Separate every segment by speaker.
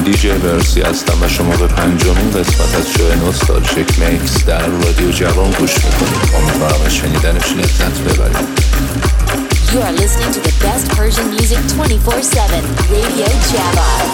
Speaker 1: دیجی ورسی هستم و شما به 5مین قسمت از شو نوستالژیک میکس در رادیو جوان گوش میکنید. امیدوارم از شنیدنش لذت ببرید.
Speaker 2: You are listening to the best Persian music 24/7. Radio Java.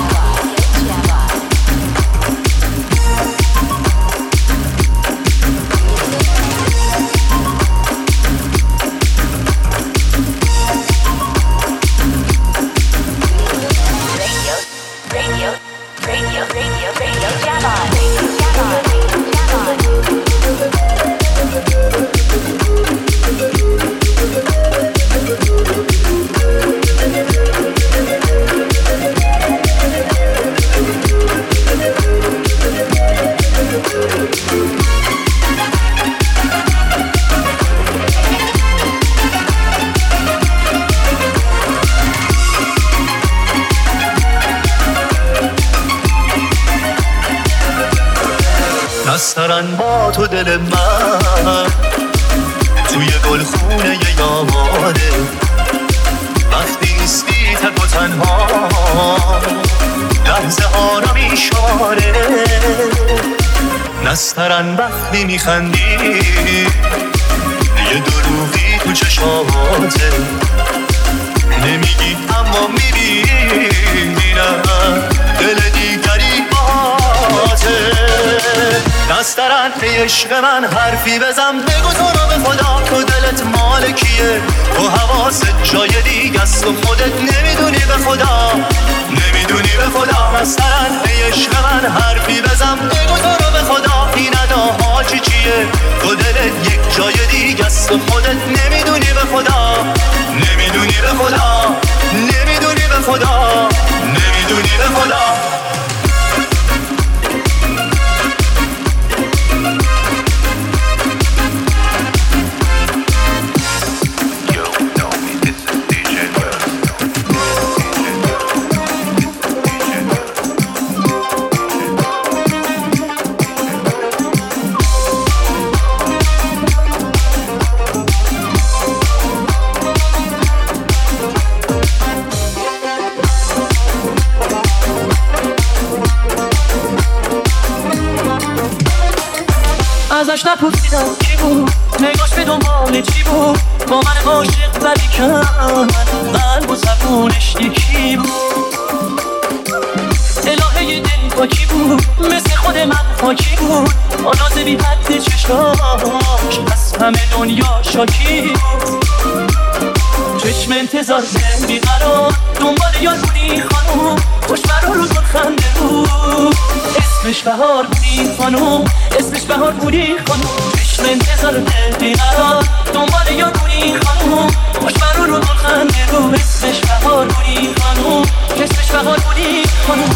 Speaker 3: نسترن با تو دل من توی گلخونه یامانه، وقتی نیستی تک و تنها لحظه آرامی شاره. نسترن وقتی میخندی یه دروغی تو چشماته، نمیگی اما میبینم دل دیگری باته. نسترن به عشق من حرفی بزن، بگو تو رو به خدا تو دلت مال کیه، تو حواست جای دیگه است و خودت نمیدونی به خدا، نمیدونی به خدا. نسترن به عشق من حرفی بزن، بگو تو رو به خدا این اداها چیه، تو دلت یک جای دیگه است و خودت نمیدونی به خدا، نمیدونی به خدا، نمیدونی به خدا، نمیدونی به خدا.
Speaker 4: ازش نپرسیدم کی بود، نگاش به دنبال چی بود، با من عاشق ولی کن قلب و زبونش یکی بود. الهه دل با کی بود، مثل خود من خاکی بود، با ناز بی حد چشماش از همه دنیا شاکی بود. چشم انتظار بی قرار دنبال یاد بودی خانوم، خوش برا رو گل خنده بود، اسمش بهار بودی خانوم، اسمش بهار بودی خانوم. چشم انتظار بی قرار دنبال یاد بودی خانوم، خوش برا رو گل خنده بود، اسمش بهار بودی خانوم، اسمش بهار بودی خانوم.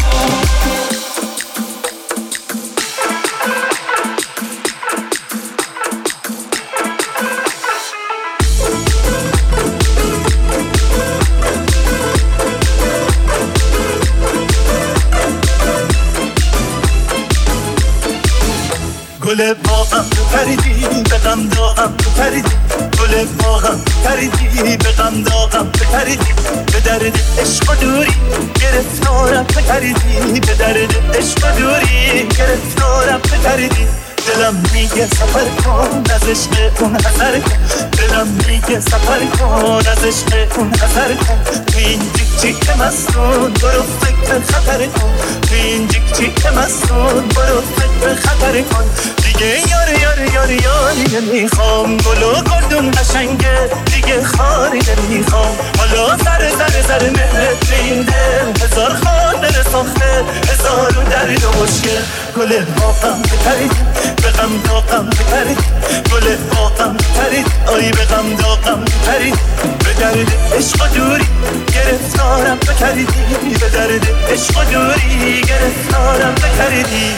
Speaker 3: گل باغم پریدی به غم داغم پریدی، گل باغم پریدی به غم داغم پریدی، به درد عشق و دوری گرفتارم پریدی، به درد عشق و دوری گرفتارم پریدی. دلم میگه سفر کن از عشق اون حذر کن، دلم میگه سفر کن از عشق اون حذر کن. تو این جیک جیک مستون برو فکر خطر کن، تو این جیک جیک مستون برو فکر خطر کن. دیگه یاری نمیخوام، گل و گلدون قشنگه دیگه خاری نمیخوام. حالا سر مهرت به این دل هزار خاطر ساخته، هزار درد و مشکل. گل باغم پریدی به غم داغم پرید، گل باغم پرید آی به غم داغم پرید، به درد عشق و دوری گرفتارم بکردی، به درد عشق و دوری گرفتارم بکردی.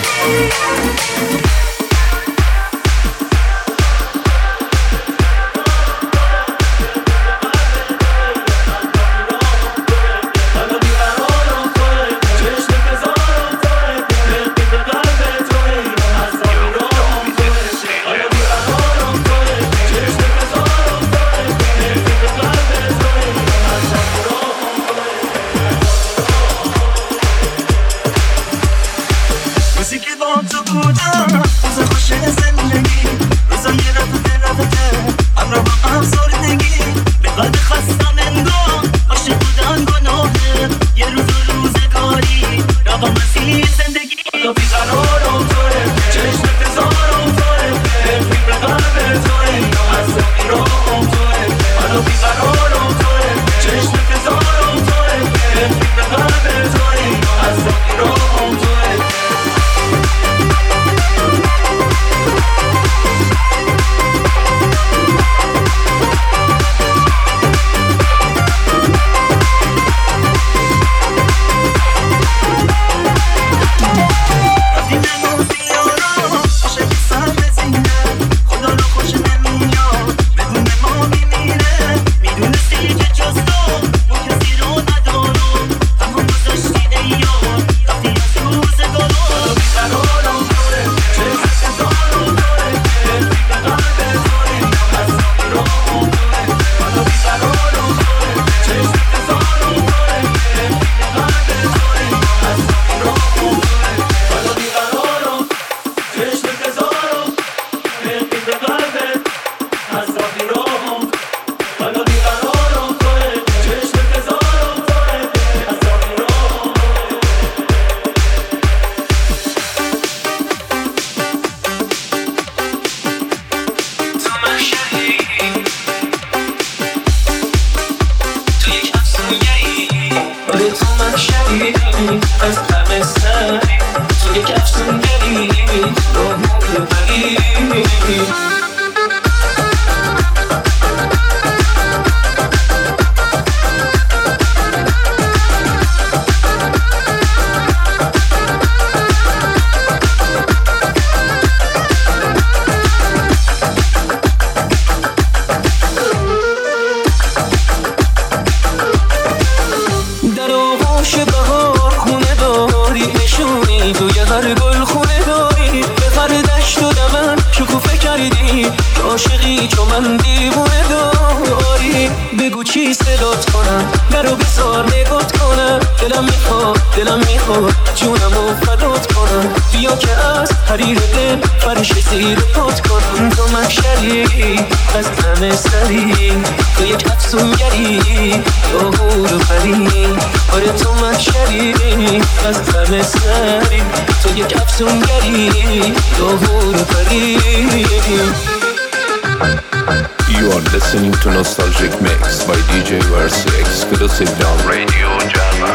Speaker 1: You are listening to Nostalgic Mix by DJ Versi exclusive on Radio Java.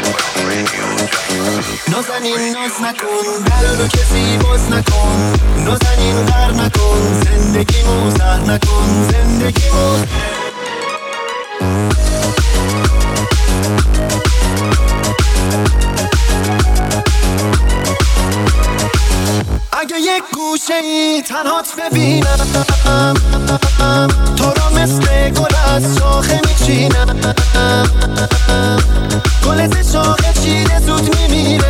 Speaker 5: نازنین ناز نکن در رو کسی باز نکن نازنین غر نکن زندگیمو زهر نکن زندگیمو اگه یک گوشه ای تنهات ببینم تو را مثل گل از شاخه میچینم گل ز شاخه چیده زود میمیره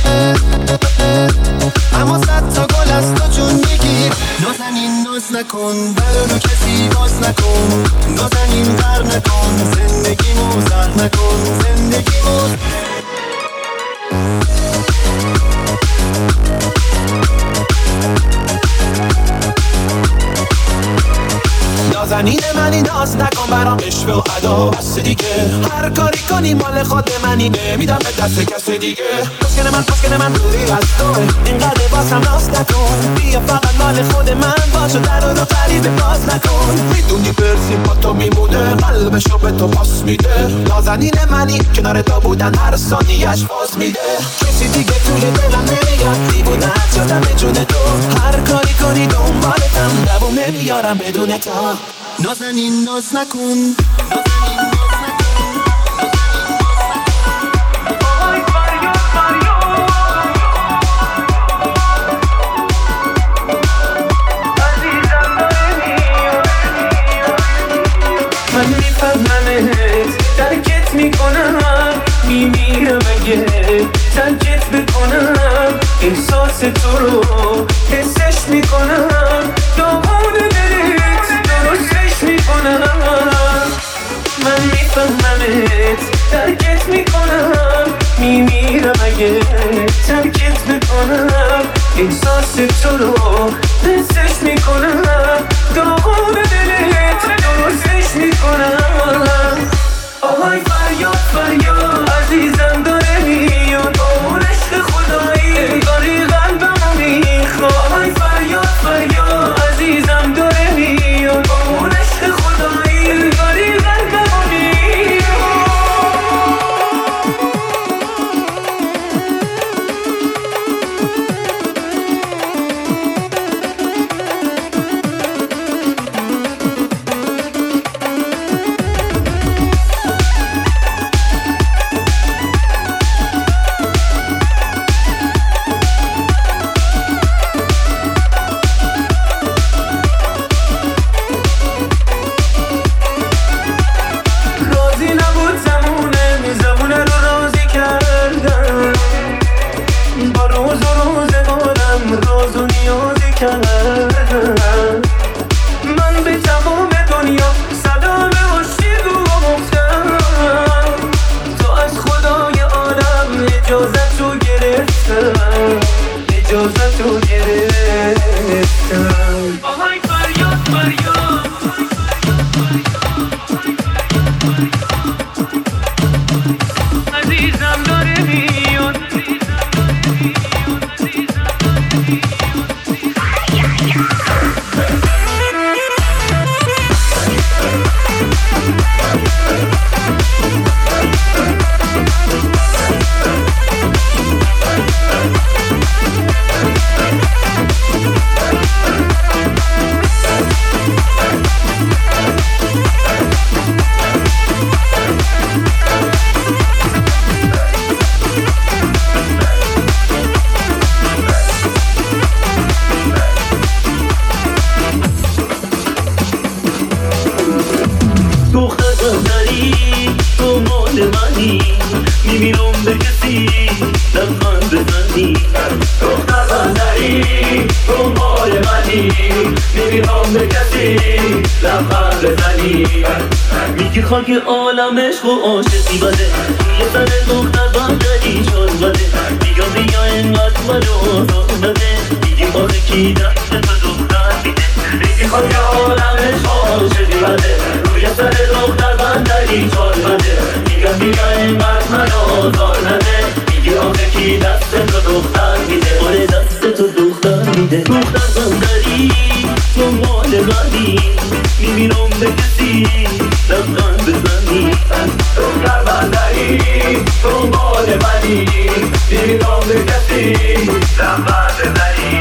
Speaker 5: اما صد تا گل از تو جون میگیر نازنین ناز نکن در رو کسی باز نکن نازنین غر نکن زندگیمو زهر نکن زندگیمو نازنین منی ناز نکن برام عشق و ادا بس دیگه هر کاری کنی مال خود منی نمیدم به دست کسی دیگه پسکن من دوری از توه اینقدر بازم ناز نکن بیا فقط مال خود من باشو در رو غریبه باز نکن میدونی برسیم با تو میمونه قلبشو به تو پاس میده نازنین منی کنار تو بودن هر ثانیه‌اش باز میده کسی دیگه توی دلم نمیاد دیوونه شدم به جون تو هر کاری کنی دنبالتم دوام نمیارم بدون تو نازنین ناز نکن احساس تو رو حسش میکنم، داغون دلت درستش میکنم. من میفهممت ترکت میکنم، میمیرم اگه ترکت بکنم. احساس تو رو حسش میکنم، داغون دلت درستش میکنم. آهای فریاد فریاد عزیزم داره میاد، اون عشق خدایی انگاری قلبمو میخواد. آهای فریاد فریاد عزیزم داره میاد، اون عشق خدایی انگاری قلبمو میخواد. من به تمام دنیا سلام عاشقو گفتم، تو از خدای عالم اجازتو گرفتم، اجازتو گرفتم. آهای فریاد فریاد عزیزم داره میاد. میمیرم به کسی لبخند بزنی، دختر بندری تو مال منی. میمیرم به کسی لبخند بزنی، میگی خاک عالم عشق و عاشقی بده، یه سر دختر بندری شد بده. میگم بیا اینقدر منو آزار بده، میگی آخه کی دست تو دختر میده. میگی خاک عالم عشق و عاشقی بده، روی سر دختر بندری شد بده. میگم بیا اینقدر منو آزار نده، میگی آخه کی دست تو دختر میده. آره دست تو دختر میده. دختر بندری تو مال منی، میمیرم به کسی لبخند بزنی. دختر بندری تو مال منی، میمیرم به کسی لبخند بزنی.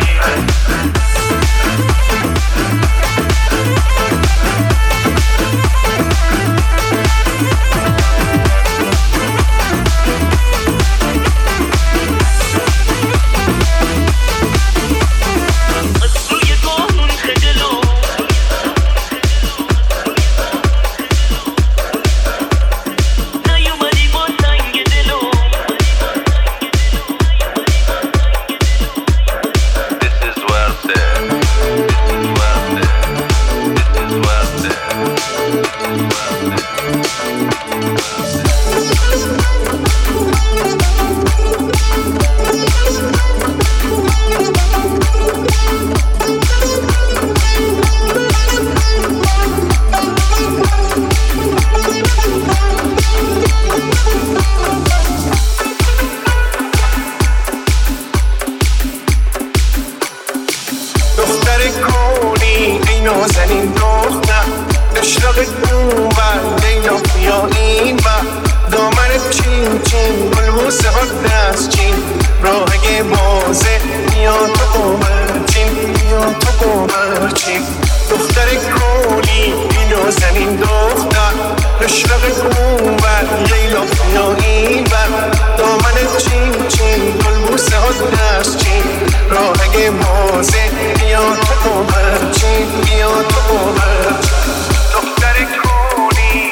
Speaker 6: نازنین دختر اشراق اون بر لیلا بیا این بر دامن چین چین بلبوسه ها دست چین راهگه بازه بیا تو قمرچین بیا تو قمرچین دختر کولی این نازنین دختر اشراق اون بر لیلا بیا این بر دامن چین چین بلبوسه ها دست چین راهگه بازه بیا تو قمرچین بیا تو قمرچین دختر کولی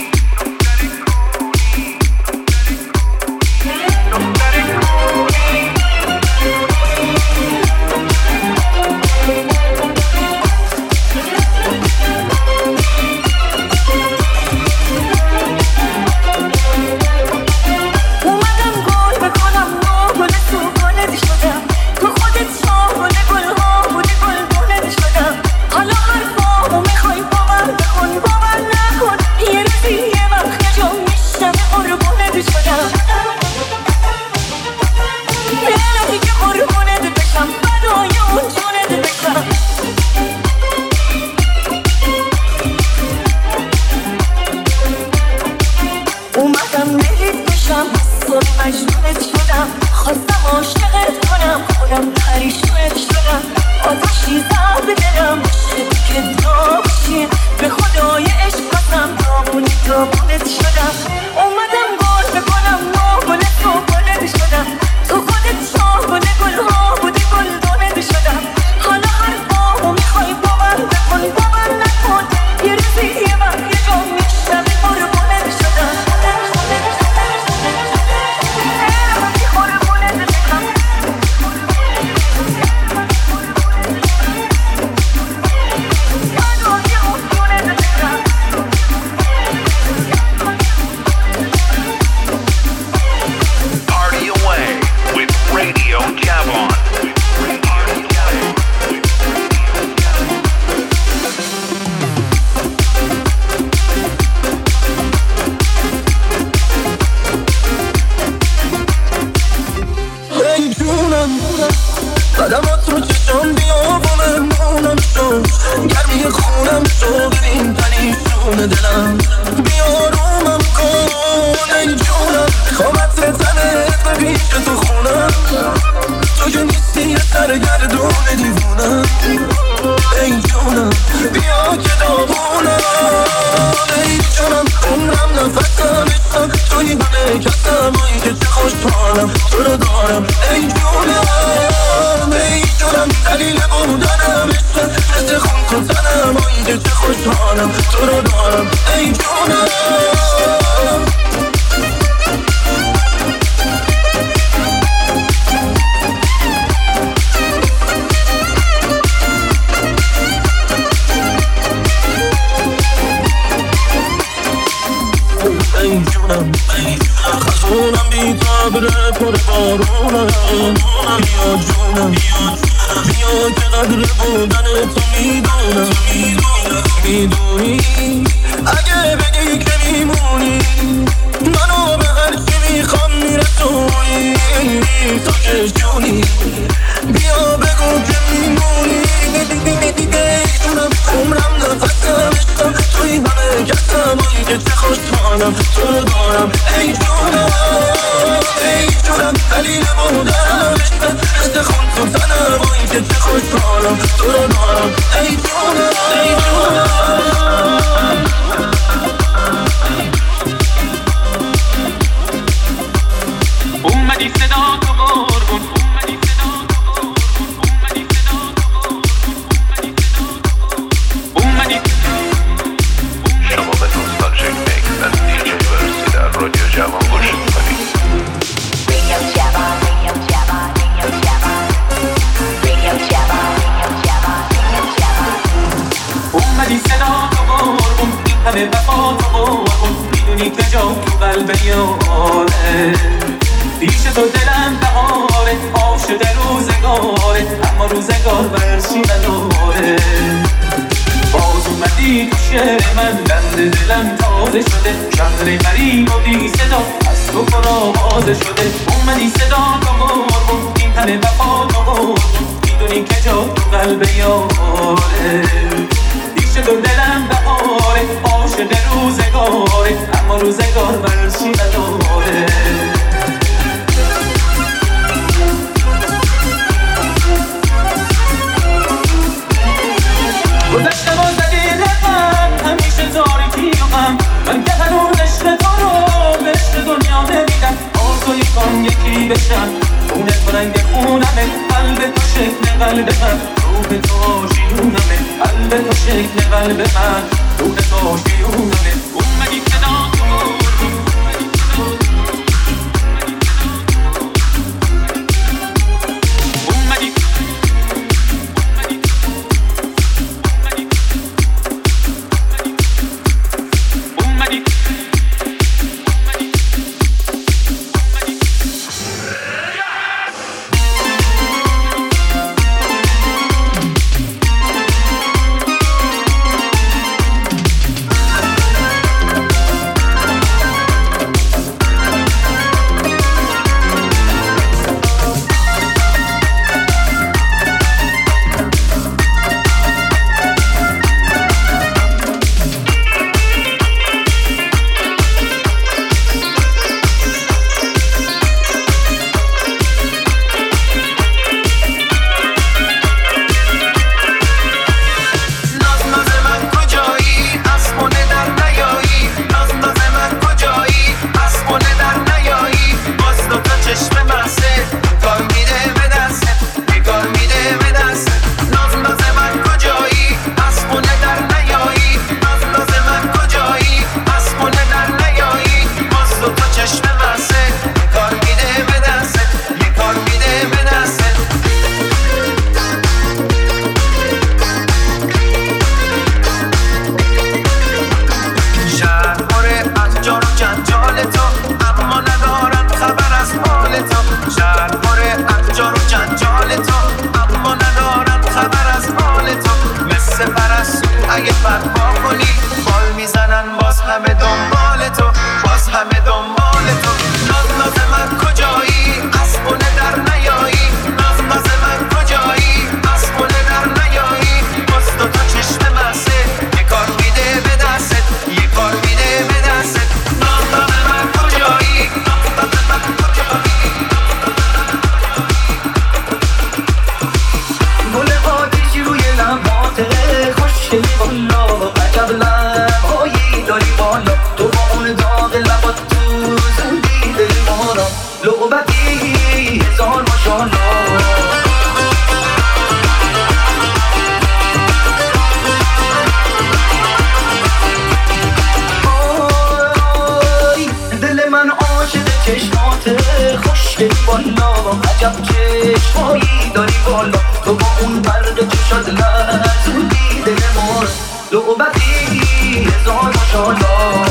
Speaker 6: دختر کولی
Speaker 5: دلم بیا رومم کن ای جونم خوابت تنت به پیش تو خونم تو که نیستی یه سرگردون دیوونم ای جونم بیا که داغونم ای جونم عمرم نفسم عشقم توی همه کسم آی که چه خوشحالم تو رو دارم ای جونم ای جونم دلیل بودنم عشقم مثل خون تو تنم آی که چه خوشحالم تو رو دارم ای جونم ای جونم خزونم بی تبره پر بارونم بیا جونم بیا که قدر بودن تو میدونی اگه بگی که میمونی منو به هرچی میخوام میرسونی تو که جونی بیا بگو که میمونی ای جونم عمرم نفسم عشقم توی همه کسم آی که چه خوشحالم تو رو دارم ای جونم دلیل بودنم عشقم مثل خون تو تنم آی که چه خوشحالم تو رو دارم ای جونم
Speaker 4: اومدی صدا تو قربون
Speaker 1: شما به نوستالژیک میکس از دیجی ورسی در رادیو جوان گوش میکنید.
Speaker 4: اومدی صدا تو قربون این همه وفا تو قربون میدونی که جا تو قلب یاره پیش تو دلم بهاره عاشق روزگاره اما روزگار برشی نداره باز اومدی تو شهر من بند دلم تازه شده شهر غریب و بی صدا از تو پر آوازه شده اومدی صدا تو قربون این همه وفا تو قربون میدونی که جا تو قلب یاره پیش تو دلم بهاره عاشق روزگاره اما روزگار برشی نداره گذشته با زدی رقم همیشه تاریکی و غم من که هنوز عشق تو رو به عشق دنیا نمیدم آرزوی کن یکی بشم خونه تو رنگ خونمه قلب تو شکل قلب من روح تو آشیونمه قلب تو شکل قلب من روح تو آشیونمه اومدی صدا تو خوشبایی داری بالا تو با اون برق چشات لرزوندی دل ما لعبتی هزار ماشاءالله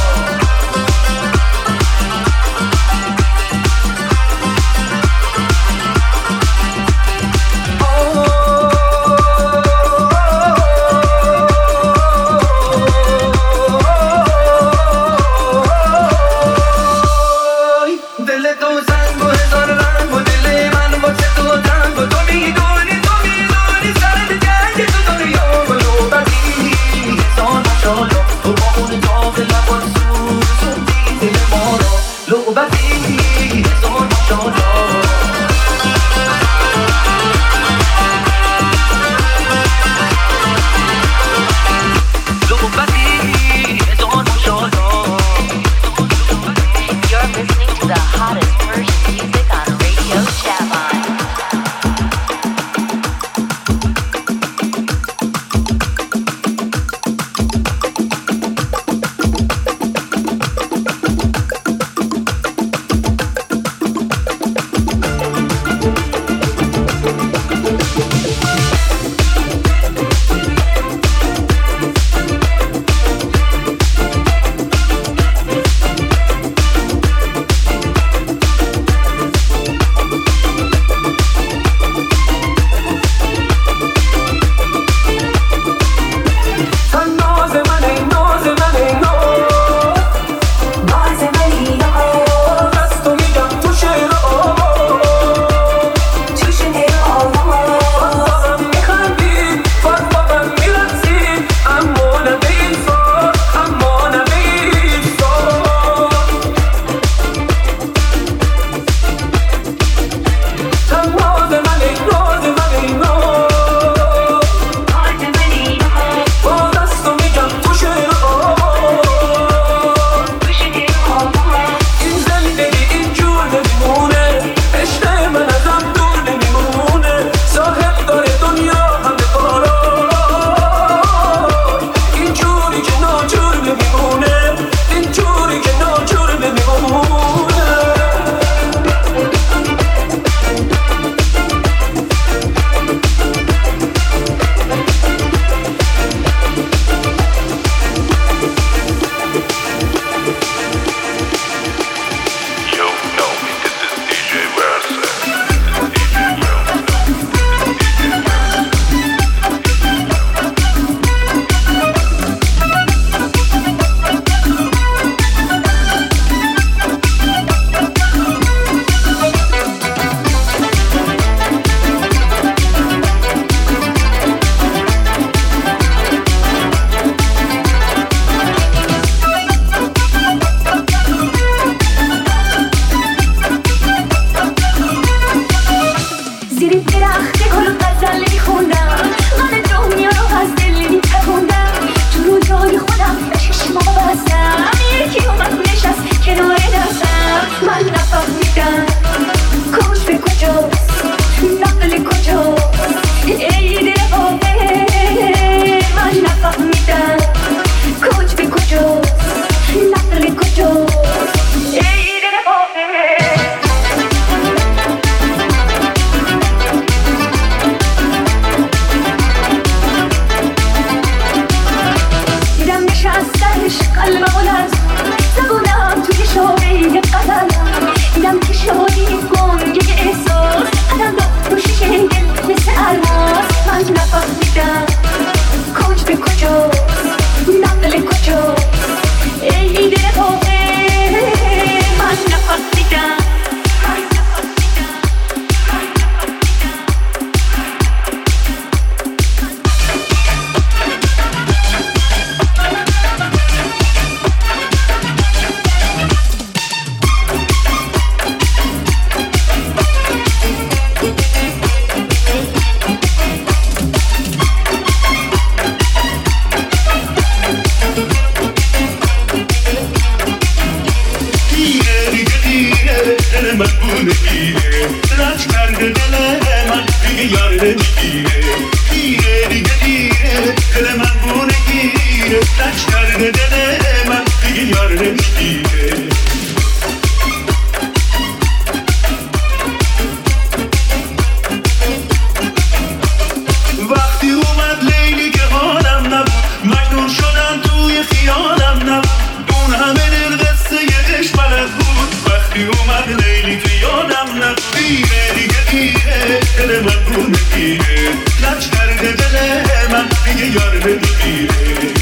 Speaker 3: دل من رو میگیره لج کرده دل من دیگه یار نمیگیره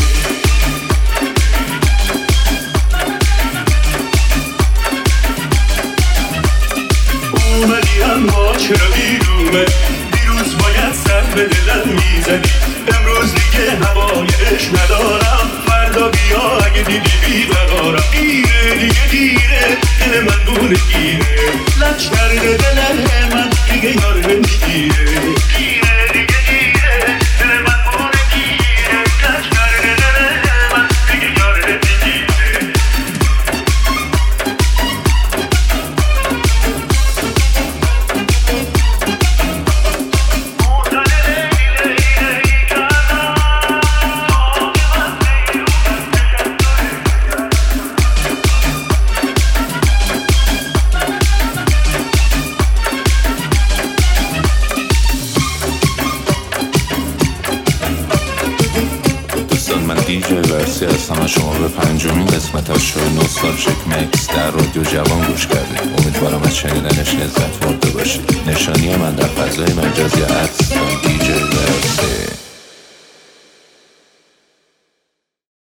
Speaker 3: اومدی اما چرا دیرومه دیروز باید سر به دلم میزدی امروز دیگه هوای عشق ندارم فردا بیا اگه دیدی بیقرارم دیره دیگه دیره دل من دونه گیره لج کرده دل من دیگه یار نمیگیره دیره دیگه دیره دل من دونه گیره لج کرده دل من دیگه یار نمیگیره
Speaker 1: دیجی ورسی هستم از شما به پنجمین قسمت از شو نوستالژیک مکس در رادیو جوان گوش کردید. امیدوارم از شنیدنش لذت برده باشید. نشانی من در فضای مجازی @ دیجی ورسی